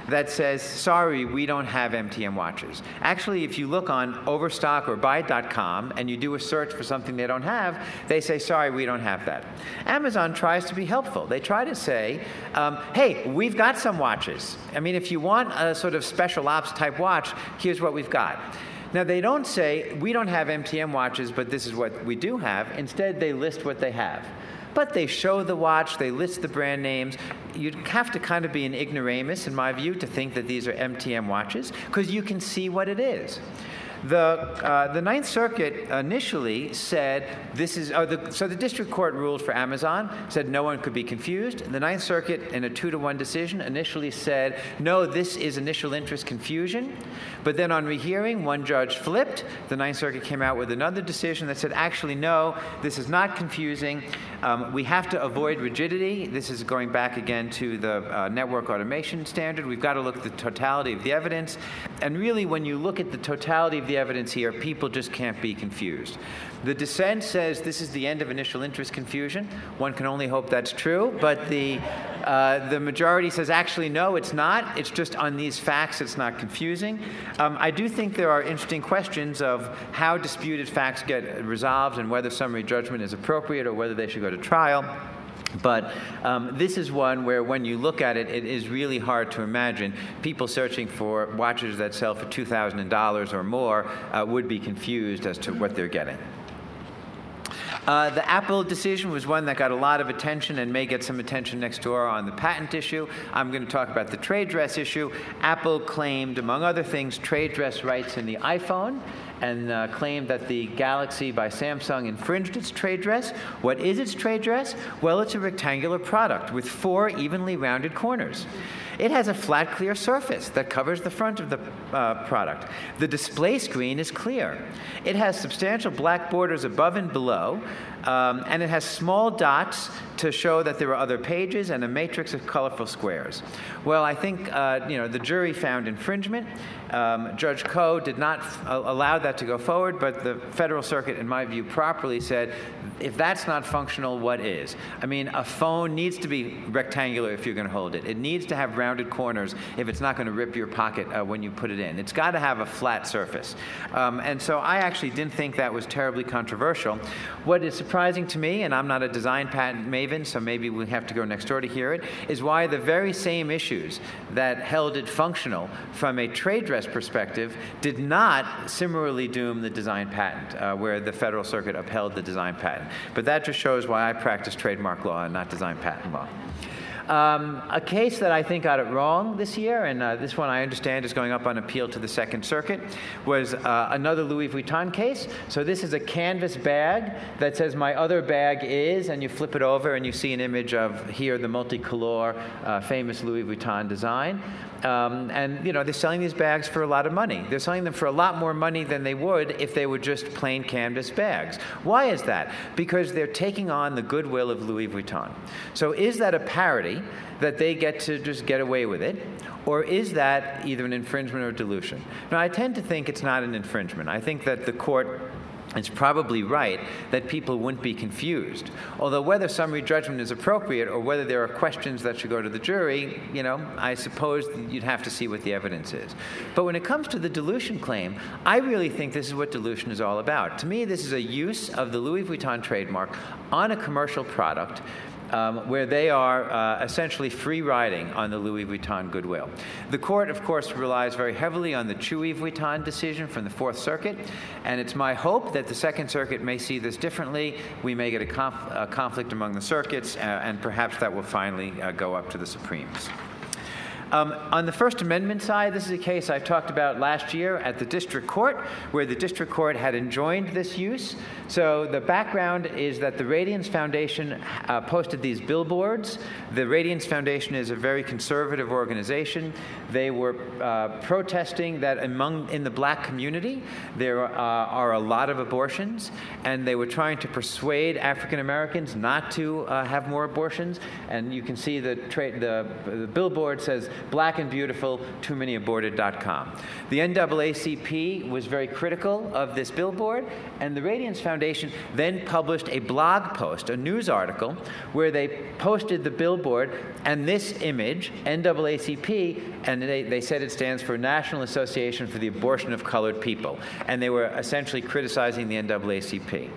that says, sorry, we don't have M T M watches. Actually, if you look on Overstock or Buy dot com and you do a search for something they don't have, they say, sorry, we don't have that. Amazon tries to be helpful. They try to say, um, hey, we've got some watches. I mean, if you want a sort of special ops type watch, here's what we've got. Now, they don't say, we don't have M T M watches, but this is what we do have. Instead, they list what they have. But they show the watch, they list the brand names. You'd have to kind of be an ignoramus, in my view, to think that these are M T M watches, because you can see what it is. The, uh, the Ninth Circuit initially said this is, oh, the, so the district court ruled for Amazon, said no one could be confused. The Ninth Circuit, in a two to one decision, initially said, no, this is initial interest confusion. But then on rehearing, one judge flipped. The Ninth Circuit came out with another decision that said, actually, no, this is not confusing. Um, we have to avoid rigidity. This is going back again to the uh, network automation standard. We've got to look at the totality of the evidence. And really, when you look at the totality of the evidence here, people just can't be confused. The dissent says this is the end of initial interest confusion. One can only hope that's true, but the, uh, the majority says, actually, no, it's not. It's just on these facts, it's not confusing. Um, I do think there are interesting questions of how disputed facts get resolved and whether summary judgment is appropriate or whether they should go to trial. But um, this is one where when you look at it, it is really hard to imagine people searching for watches that sell for two thousand dollars or more uh, would be confused as to what they're getting. Uh, the Apple decision was one that got a lot of attention and may get some attention next door on the patent issue. I'm going to talk about the trade dress issue. Apple claimed, among other things, trade dress rights in the iPhone and uh, claimed that the Galaxy by Samsung infringed its trade dress. What is its trade dress? Well, it's a rectangular product with four evenly rounded corners. It has a flat, clear surface that covers the front of the uh, product. The display screen is clear. It has substantial black borders above and below, um, and it has small dots to show that there are other pages and a matrix of colorful squares. Well, I think uh, you know the jury found infringement. Um, Judge Koh did not f- allow that to go forward, but the Federal Circuit, in my view, properly said, if that's not functional, what is? I mean, a phone needs to be rectangular if you're going to hold it. It needs to have rounded corners if it's not going to rip your pocket uh, when you put it in. It's got to have a flat surface. Um, and so I actually didn't think that was terribly controversial. What is surprising to me, and I'm not a design patent maven, so maybe we have to go next door to hear it, is why the very same issues that held it functional from a trade dress perspective did not similarly doom the design patent, uh, where the Federal Circuit upheld the design patent. But that just shows why I practice trademark law and not design patent law. Um, a case that I think got it wrong this year, and uh, this one I understand is going up on appeal to the Second Circuit, was uh, another Louis Vuitton case. So this is a canvas bag that says my other bag is, and you flip it over and you see an image of here the multicolor uh, famous Louis Vuitton design. Um, and, you know, they're selling these bags for a lot of money. They're selling them for a lot more money than they would if they were just plain canvas bags. Why is that? Because they're taking on the goodwill of Louis Vuitton. So is that a parody that they get to just get away with it? Or is that either an infringement or dilution? Now, I tend to think it's not an infringement. I think that the court is probably right that people wouldn't be confused. Although whether summary judgment is appropriate or whether there are questions that should go to the jury, you know, I suppose you'd have to see what the evidence is. But when it comes to the dilution claim, I really think this is what dilution is all about. To me, this is a use of the Louis Vuitton trademark on a commercial product Um, where they are uh, essentially free riding on the Louis Vuitton goodwill. The court, of course, relies very heavily on the Chewy Vuitton decision from the Fourth Circuit, and it's my hope that the Second Circuit may see this differently. We may get a, conf- a conflict among the circuits, uh, and perhaps that will finally uh, go up to the Supremes. Um, on the First Amendment side, this is a case I talked about last year at the district court, where the district court had enjoined this use. So the background is that the Radiance Foundation uh, posted these billboards. The Radiance Foundation is a very conservative organization. They were uh, protesting that among in the black community there uh, are a lot of abortions, and they were trying to persuade African Americans not to uh, have more abortions. And you can see the, tra- the, the billboard says, Black and Beautiful, too many aborted dot com. The N double A C P was very critical of this billboard, and the Radiance Foundation then published a blog post, a news article, where they posted the billboard and this image, N double A C P, and they, they said it stands for National Association for the Abortion of Colored People, and they were essentially criticizing the N double A C P.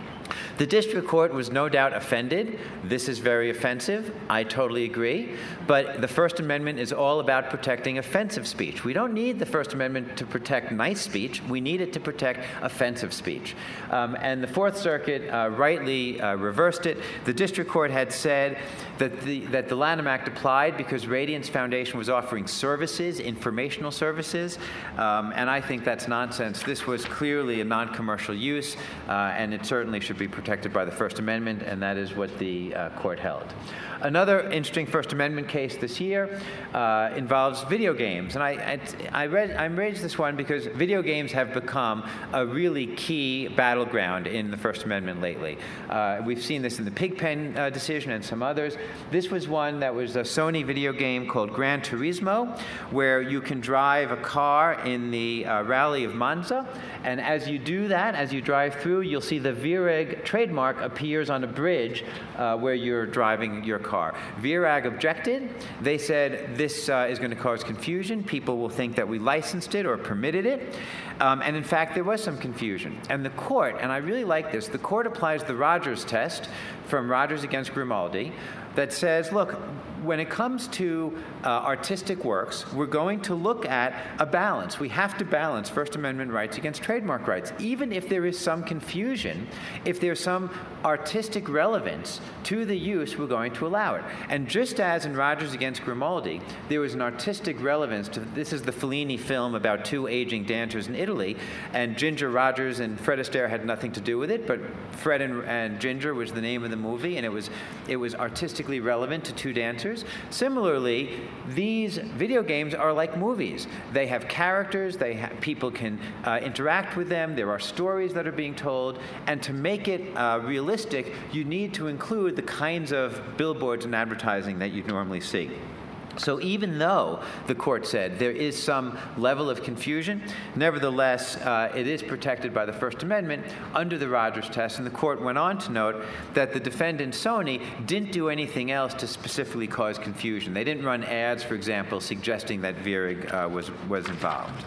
The district court was no doubt offended. This is very offensive. I totally agree. But the First Amendment is all about protecting offensive speech. We don't need the First Amendment to protect nice speech. We need it to protect offensive speech. Um, and the Fourth Circuit uh, rightly uh, reversed it. The district court had said that the, that the Lanham Act applied because Radiance Foundation was offering services, informational services, um, and I think that's nonsense. This was clearly a non-commercial use, uh, and it certainly should be protected by the First Amendment, and that is what the uh, court held. Another interesting First Amendment case this year uh, involves video games, and I, I, I, read, I raised this one because video games have become a really key battleground in the First Amendment lately. Uh, we've seen this in the Pigpen uh, decision and some others. This was one that was a Sony video game called Gran Turismo, where you can drive a car in the uh, Rally of Monza, and as you do that, as you drive through, you'll see the VIREG trademark appears on a bridge uh, where you're driving your car. VIREG objected. They said this uh, is going to cause confusion. People will think that we licensed it or permitted it. Um, and in fact, there was some confusion. And the court, and I really like this, the court applies the Rogers test from Rogers against Grimaldi that says, look, when it comes to uh, artistic works, we're going to look at a balance. We have to balance First Amendment rights against trademark rights. Even if there is some confusion, if there's some artistic relevance to the use, we're going to allow it. And just as in Rogers against Grimaldi, there was an artistic relevance to, this is the Fellini film about two aging dancers in Italy, and Ginger Rogers and Fred Astaire had nothing to do with it, but Fred and, and Ginger was the name of the movie, and it was, it was artistically relevant to two dancers. Similarly, these video games are like movies. They have characters, they ha people can uh, interact with them, there are stories that are being told, and to make it uh, realistic, you need to include the kinds of billboards and advertising that you normally see. So even though the court said there is some level of confusion, nevertheless, uh, it is protected by the First Amendment under the Rogers test, and the court went on to note that the defendant, Sony, didn't do anything else to specifically cause confusion. They didn't run ads, for example, suggesting that VIREG uh, was, was involved.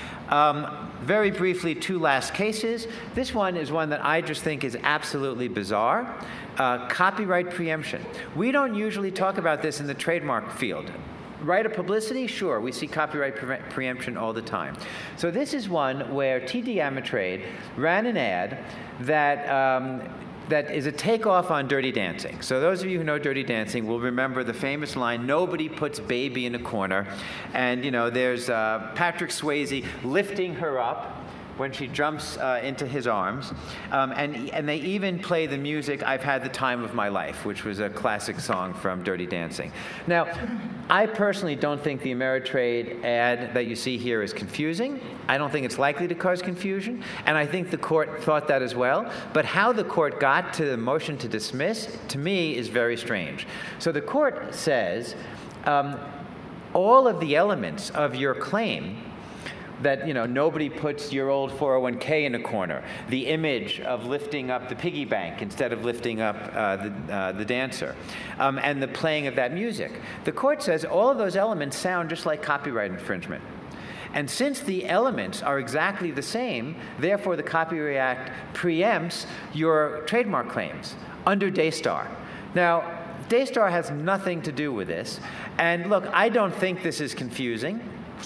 Um, very briefly, two last cases. This one is one that I just think is absolutely bizarre. Uh, copyright preemption. We don't usually talk about this in the trademark field. Right of publicity? Sure, we see copyright pre preemption all the time. So this is one where T D Ameritrade ran an ad that um, that is a takeoff on Dirty Dancing. So those of you who know Dirty Dancing will remember the famous line, "Nobody puts baby in a corner." And, you know, there's uh, Patrick Swayze lifting her up when she jumps uh, into his arms. Um, and, and they even play the music, "I've Had the Time of My Life," which was a classic song from Dirty Dancing. Now, I personally don't think the Ameritrade ad that you see here is confusing. I don't think it's likely to cause confusion, and I think the court thought that as well. But how the court got to the motion to dismiss, to me, is very strange. So the court says, um, all of the elements of your claim that, you know, nobody puts your old four oh one K in a corner, the image of lifting up the piggy bank instead of lifting up uh, the, uh, the dancer, um, and the playing of that music. The court says all of those elements sound just like copyright infringement. And since the elements are exactly the same, therefore the Copyright Act preempts your trademark claims under Daystar. Now, Daystar has nothing to do with this. And look, I don't think this is confusing.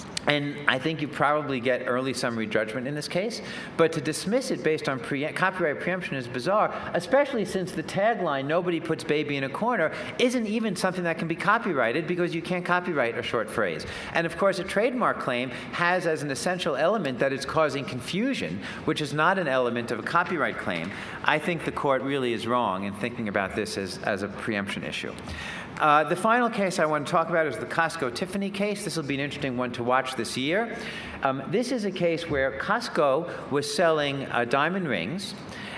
And I think you probably get early summary judgment in this case. But to dismiss it based on pre copyright preemption is bizarre, especially since the tagline, "Nobody puts baby in a corner," isn't even something that can be copyrighted because you can't copyright a short phrase. And of course, a trademark claim has as an essential element that it's causing confusion, which is not an element of a copyright claim. I think the court really is wrong in thinking about this as, as a preemption issue. Uh, the final case I want to talk about is the Costco Tiffany case. This will be an interesting one to watch this year. Um, this is a case where Costco was selling uh, diamond rings,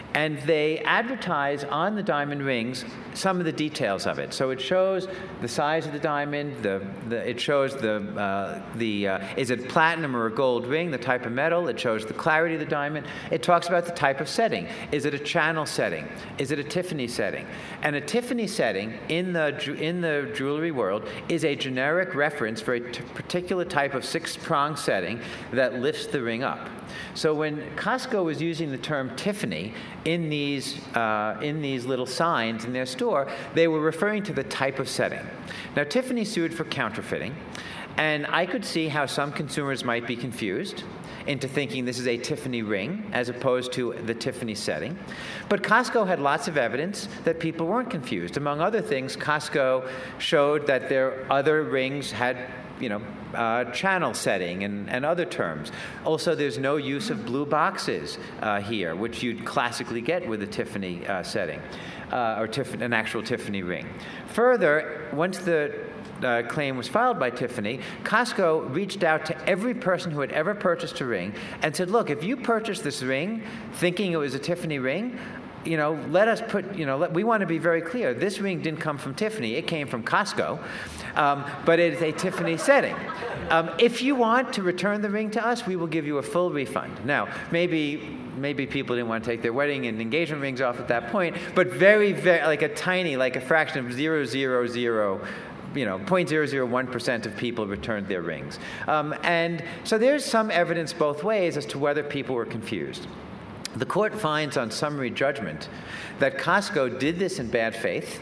And they advertise on the diamond rings some of the details of it. So it shows the size of the diamond, the, the, it shows the, uh, the uh, is it platinum or a gold ring, the type of metal, it shows the clarity of the diamond. It talks about the type of setting. Is it a channel setting? Is it a Tiffany setting? And a Tiffany setting in the, in the jewelry world is a generic reference for a t- particular type of six-prong setting that lifts the ring up. So when Costco was using the term Tiffany in these, uh, in these little signs in their store, they were referring to the type of setting. Now, Tiffany sued for counterfeiting, and I could see how some consumers might be confused into thinking this is a Tiffany ring as opposed to the Tiffany setting. But Costco had lots of evidence that people weren't confused. Among other things, Costco showed that their other rings had you know, uh, channel setting and, and other terms. Also, there's no use of blue boxes uh, here, which you'd classically get with a Tiffany uh, setting, uh, or tif- an actual Tiffany ring. Further, once the uh, claim was filed by Tiffany, Costco reached out to every person who had ever purchased a ring and said, look, if you purchased this ring thinking it was a Tiffany ring, you know, let us put, you know, let, we want to be very clear. This ring didn't come from Tiffany. It came from Costco, um, but it is a Tiffany setting. Um, if you want to return the ring to us, we will give you a full refund. Now, maybe maybe people didn't want to take their wedding and engagement rings off at that point, but very, very, like a tiny, like a fraction of zero, zero, zero, you know, zero point zero zero one percent of people returned their rings. Um, and so there's some evidence both ways as to whether people were confused. The court finds on summary judgment that Costco did this in bad faith,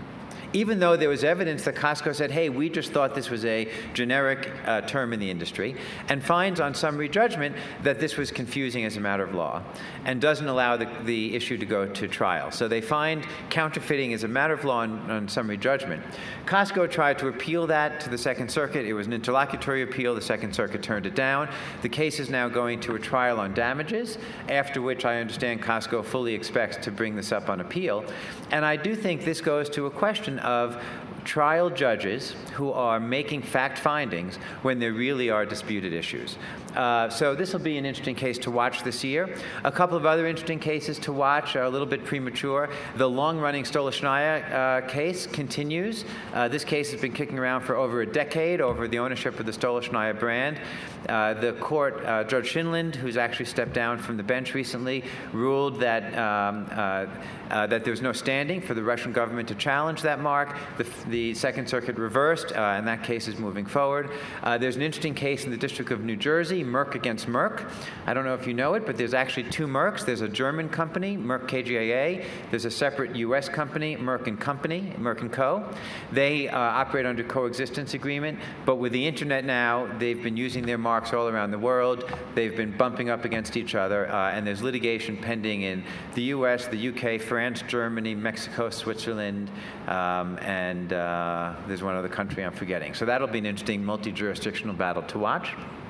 even though there was evidence that Costco said, hey, we just thought this was a generic uh, term in the industry, and finds on summary judgment that this was confusing as a matter of law and doesn't allow the, the issue to go to trial. So they find counterfeiting as a matter of law on, on summary judgment. Costco tried to appeal that to the Second Circuit. It was an interlocutory appeal. The Second Circuit turned it down. The case is now going to a trial on damages, after which I understand Costco fully expects to bring this up on appeal. And I do think this goes to a question of trial judges who are making fact findings when there really are disputed issues. Uh, so this will be an interesting case to watch this year. A couple of other interesting cases to watch are a little bit premature. The long-running Stolochnaya uh, case continues. Uh, this case has been kicking around for over a decade over the ownership of the Stolochnaya brand. Uh, the court, uh, Judge Shinland, who's actually stepped down from the bench recently, ruled that um, uh, uh, that there was no standing for the Russian government to challenge that mark. The, the Second Circuit reversed, uh, and that case is moving forward. Uh, there's an interesting case in the District of New Jersey, Merck against Merck. I don't know if you know it, but there's actually two Mercks. There's a German company, Merck K G A A. There's a separate U S company, Merck and Company, Merck and Co. They uh, operate under coexistence agreement, but with the internet now, they've been using their marks all around the world. They've been bumping up against each other, uh, and there's litigation pending in the U S, the U K, France, Germany, Mexico, Switzerland, um, and uh, there's one other country I'm forgetting. So that'll be an interesting multi-jurisdictional battle to watch.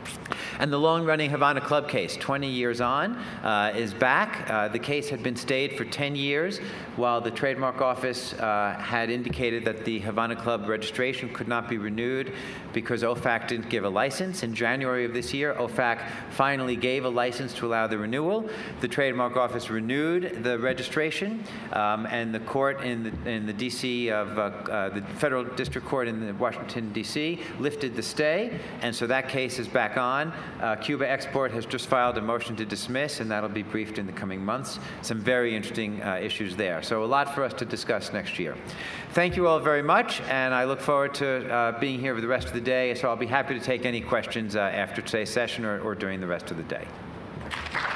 And the long-running Havana Club case, twenty years on, uh, is back. Uh, the case had been stayed for ten years, while the Trademark Office uh, had indicated that the Havana Club registration could not be renewed because O F A C didn't give a license. In January of this year, O F A C finally gave a license to allow the renewal. The Trademark Office renewed the registration, um, and the court in the, in the D C of uh, uh, the Federal District Court in the Washington, D C lifted the stay, and so that case is back on. Uh, Cuba Export has just filed a motion to dismiss, and that'll be briefed in the coming months. Some very interesting uh, issues there. So a lot for us to discuss next year. Thank you all very much, and I look forward to uh, being here for the rest of the day. So I'll be happy to take any questions uh, after today's session or, or during the rest of the day.